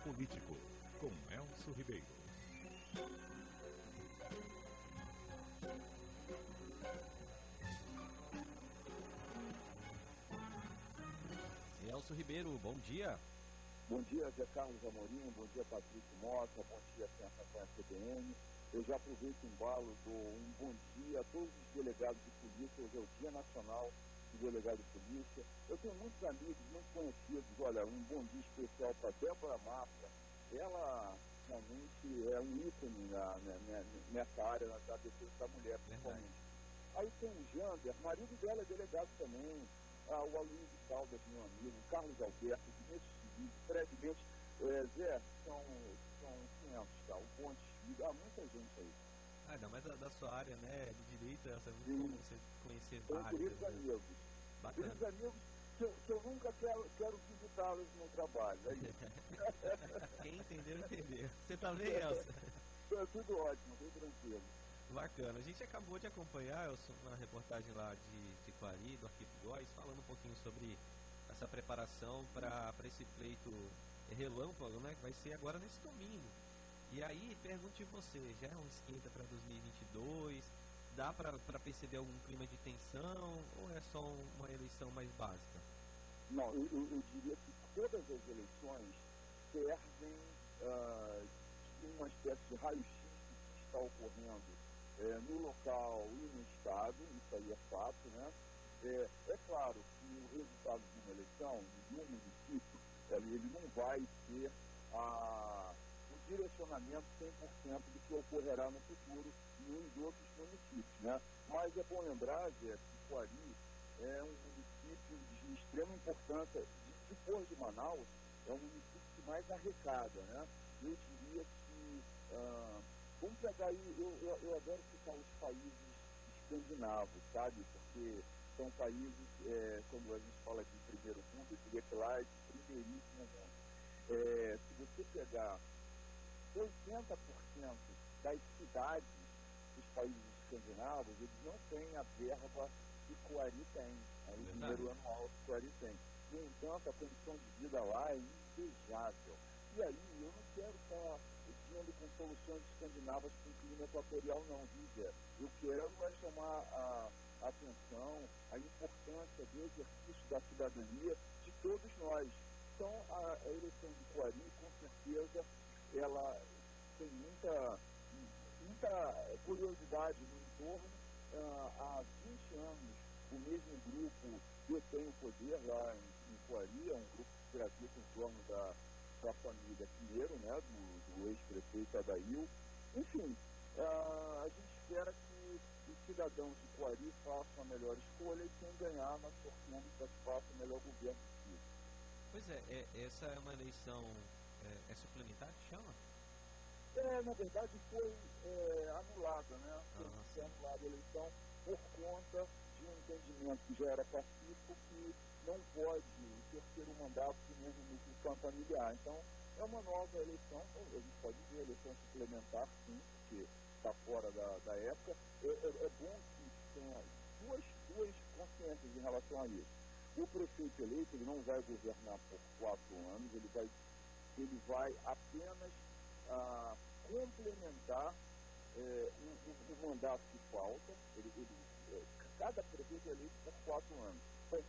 Político, com Elcio Ribeiro. Elcio Ribeiro, bom dia. Bom dia, Zé Carlos Amorim, bom dia, Patrício Mota, bom dia, a CBN. Eu já aproveito o embalo, dou um bom dia a todos os delegados de polícia. Hoje é o Dia Nacional do Delegado de Polícia. Eu tenho muitos amigos, muito conhecidos. Olha, um bom dia especial para Débora Mafra. Ela realmente é um ícone nessa área da defesa da mulher, principalmente. Aí tem o Jander, marido dela é delegado também. O Aloysio Caldas, meu amigo, o Carlos Alberto, brevemente, Zé, são 500, tá? O Ponte, há muita gente aí. Ainda mais da sua área, né, de direito, é muito bom você conhecer vários. São queridos amigos. Bacana. Queridos amigos que eu nunca quero visitá-los no trabalho. É isso. Quem entendeu, entendeu. Você tá bem, Elcio? Tudo ótimo, tudo tranquilo. Bacana. A gente acabou de acompanhar, Elcio, uma reportagem lá de Quari, do Arquivo Góes, falando um pouquinho sobre essa preparação para esse pleito relâmpago, né, que vai ser agora nesse domingo. E aí, pergunte você, já é um esquenta para 2022? Dá para perceber algum clima de tensão ou é só uma eleição mais básica? Não, eu diria que todas as eleições servem de uma espécie de raio-x do que está ocorrendo no local e no estado, isso aí é fato, né? É claro que o resultado de uma eleição, de um município, ele não vai ter o direcionamento 100% do que ocorrerá no futuro nos outros municípios, né? Mas é bom lembrar, Zé, que Quari é um município de extrema importância. Depois de Manaus, é um município que mais arrecada, né? Eu diria que, vamos pegar aí, eu adoro citar os países escandinavos, sabe? Porque são países, como a gente fala de primeiro mundo, eu diria que lá é de primeiríssimo mundo. Se você pegar 80% das cidades dos países escandinavos, eles não têm a verba que Quari tem, o dinheiro anual que Quari tem. No entanto, a condição de vida lá é invejável. E aí, eu não quero estar vindo com soluções escandinavas com clima equatorial, não, viu, Zé? Eu quero chamar a atenção, a importância do exercício da cidadania de todos nós. Então, a eleição de Quari, com certeza, ela tem muita curiosidade no entorno. Há 20 anos, o mesmo grupo detém o poder lá em Quari, é um grupo que gravita em torno da família Pinheiro, né, do ex-prefeito Adail. Enfim, a gente espera que os cidadãos de Quari façam a melhor escolha e quem ganhar nós torcemos para que faça o melhor governo possível. Pois essa é uma eleição suplementar, que chama? Na verdade foi anulada, né? Foi anulada a eleição por conta de um entendimento que já era pacífico, que não pode o terceiro mandato mesmo no campo familiar. Então, é uma nova eleição, a gente pode dizer eleição suplementar, sim, porque está fora da época. É bom que tenha duas consciências em relação a isso. O prefeito eleito, ele não vai governar por 4 anos, ele vai apenas complementar o mandato que falta. Cada prefeito é eleito por 4 anos. Então,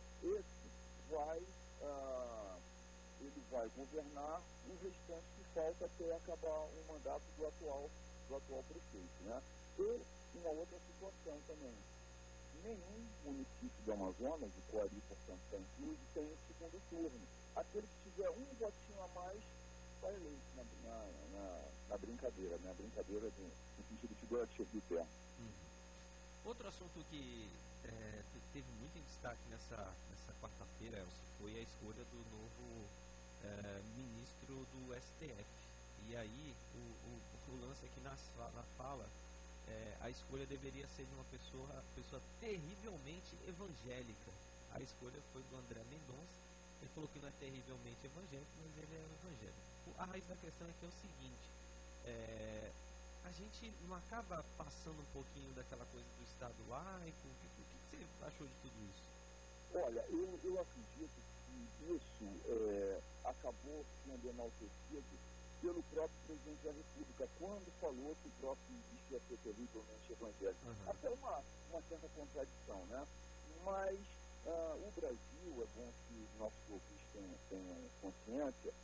ele vai governar o restante que falta até acabar o mandato do atual prefeito, né? E uma outra situação também. Nenhum município do Amazonas, de Quari, portanto, está incluso, tem o segundo turno. Aquele que tiver um votinho a mais vai eleito na brincadeira, né? A brincadeira no sentido de doativo termo. Outro assunto que teve muito em destaque nessa quarta-feira, Elcio, foi a escolha do novo ministro do STF. E aí, o lance aqui na fala, a escolha deveria ser de uma pessoa terrivelmente evangélica. A escolha foi do André Mendonça. Ele falou que não é terrivelmente evangélico, mas ele é evangélico. A raiz da questão é que é o seguinte: a gente não acaba passando um pouquinho daquela coisa do Estado laico? O que você achou de tudo isso? Olha, eu acredito que isso acabou sendo enaltecido pelo próprio presidente da República, quando falou que o próprio ministro ia ser terrivelmente evangélico. Até uma certa contradição, né? Mas o Brasil, é bom que os nossos ouvintes tenham consciência,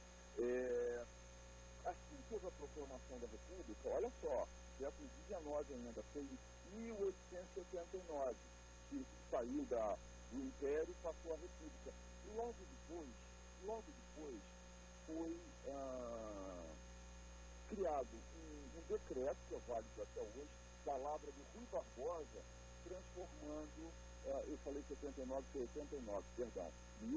assim que houve a proclamação da República, olha só, século XIX ainda, foi em 1879, que saiu do Império e passou à República. E logo depois foi criado um decreto, que é válido até hoje, da Lavra de Rui Barbosa, transformando, eu falei 79, foi 89, perdão,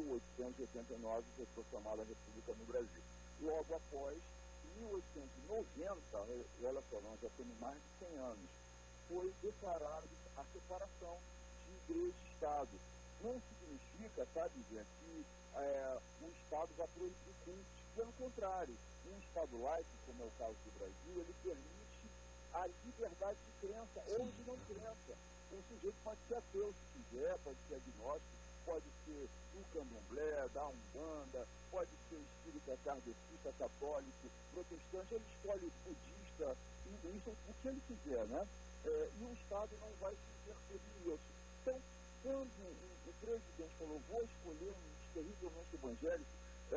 1889 foi proclamada a República no Brasil. Logo após, em 1890, olha só, nós já temos mais de 100 anos, foi declarada a separação de igreja e Estado. Não significa, sabe, gente, que o Estado vai proibir cultos. Pelo contrário, um Estado laico, como é o caso do Brasil, ele permite a liberdade de crença ou de não crença. O sujeito pode ser ateu se quiser, pode ser agnóstico, pode ser do candomblé, da umbanda, pode ser espírita, kardecista, católico, protestante, ele escolhe budista, hinduísta, o que ele quiser, né? E o Estado não vai se interferir nisso. Então, quando o presidente falou, vou escolher um terrivelmente evangélico,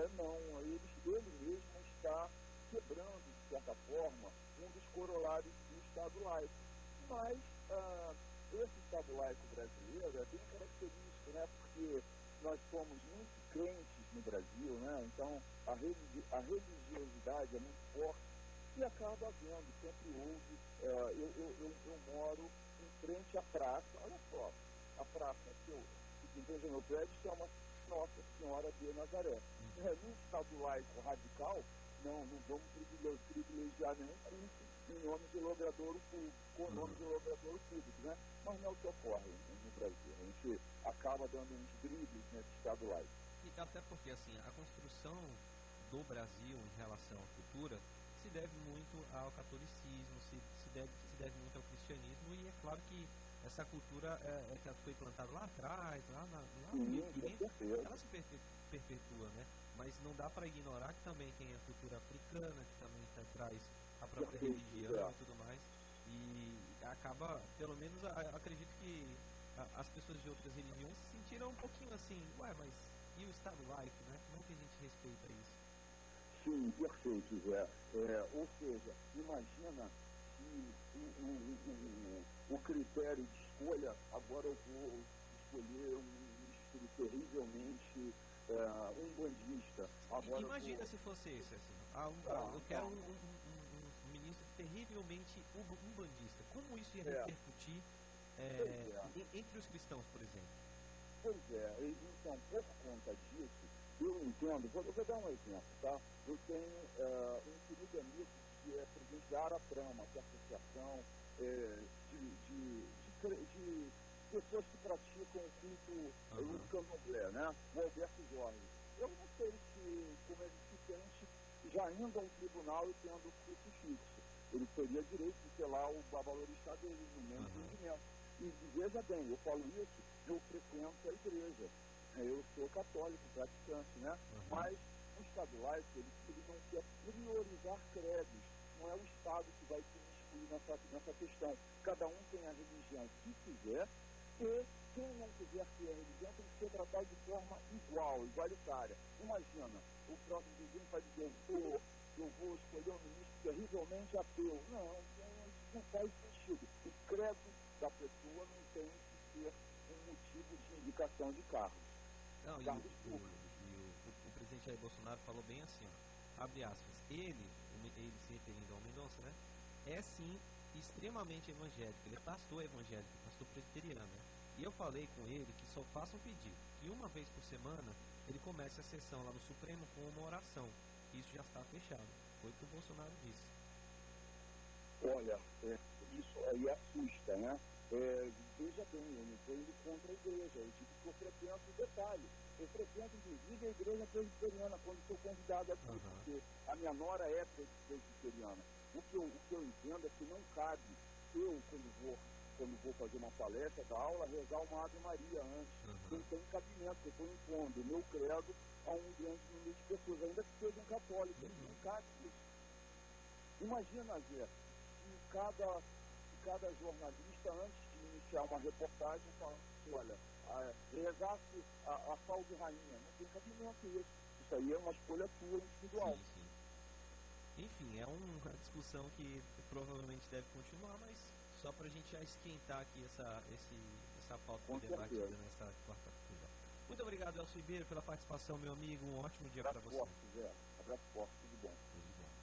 ele mesmo está quebrando, de certa forma, um dos corolários do Estado laico. Mas esse Estado laico brasileiro é bem característico, né? Porque nós somos muito crentes no Brasil, né? Então a religiosidade é muito forte e acaba havendo, sempre houve. Eu moro em frente à praça, olha só, a praça que em frente ao meu prédio chama Nossa Senhora de Nazaré. Num Estado laico radical, não vamos privilegiar nenhum culto em nome de logradouro público, com nome de logradouro público, né? Mas não é o que ocorre no Brasil. A gente acaba dando uns dribles nesse Estado laico. E até porque, assim, a construção do Brasil em relação à cultura se deve muito ao catolicismo, se deve muito ao cristianismo, e é claro que essa cultura que foi plantada lá atrás, lá no Rio Quinto, ela se perpetua, né? Mas não dá para ignorar que também tem a cultura africana, que também traz a própria religião e tudo mais, e acaba, pelo menos, acredito que as pessoas de outras religiões se sentiram um pouquinho assim, mas e o Estado laico, né? Como que a gente respeita isso? Sim, perfeito, Zé. Ou seja, imagina que o critério de escolha, agora eu vou escolher um ministro terrivelmente umbandista. Imagina se fosse esse, assim. Eu quero um ministro terrivelmente umbandista. Como isso ia repercutir entre os cristãos, por exemplo? Pois é, então, por conta disso, eu entendo, vou dar um exemplo, tá? Eu tenho um querido amigo que é presidente da Aratrama, que é a associação de pessoas que praticam o culto do candomblé, né? O Alberto Jorge. Eu não sei como ele se sente já indo a um tribunal e tendo crucifixo. Ele teria direito de ter lá o babalorixá dele, no meu entendimento. E veja bem, eu falo isso, eu frequento a igreja. Eu sou católico, praticante, né? Mas o Estado laico, ele não quer priorizar credos. Não é o Estado que vai se excluir nessa questão. Cada um tem a religião que quiser, e quem não quiser ter a religião tem que ser tratado de forma igual, igualitária. Imagina, o próprio presidente vai dizer, eu vou escolher um ministro terrivelmente ateu. Não, isso não faz sentido. O credo da pessoa não tem que ser um motivo de indicação de cargos. Não, o presidente Jair Bolsonaro falou bem assim, abre aspas, ele se referindo ao Mendonça, né, é sim extremamente evangélico, ele é pastor evangélico, pastor presbiteriano, né? E eu falei com ele que só faça um pedido, que uma vez por semana ele comece a sessão lá no Supremo com uma oração. Isso já está fechado. Foi o que o Bolsonaro disse. Olha, isso aí assusta, né? Veja bem, eu não estou indo contra a igreja, eu digo que eu frequento detalhe. Eu frequento, inclusive, a igreja presbiteriana, quando sou convidado aqui, porque a minha nora é presbiteriana. O que eu entendo é que não cabe eu, quando vou fazer uma palestra, dar aula, rezar uma Ave Maria antes. Não tem cabimento, eu estou impondo o meu credo a um grande número de pessoas, ainda que sejam católicas. Não cabe isso. Imagina, Zé, se cada jornalista, antes de iniciar uma reportagem, fala, olha, rezasse a salve rainha. Não tem cabimento isso. Isso aí é uma escolha tua individual. Sim, sim. Enfim, é uma discussão que provavelmente deve continuar, mas só para a gente já esquentar aqui essa pauta que foi debatida nessa quarta-feira. Muito obrigado, Elcio Ribeiro, pela participação, meu amigo. Um ótimo dia para você. Abraço forte, Zé. Abraço forte, tudo bom.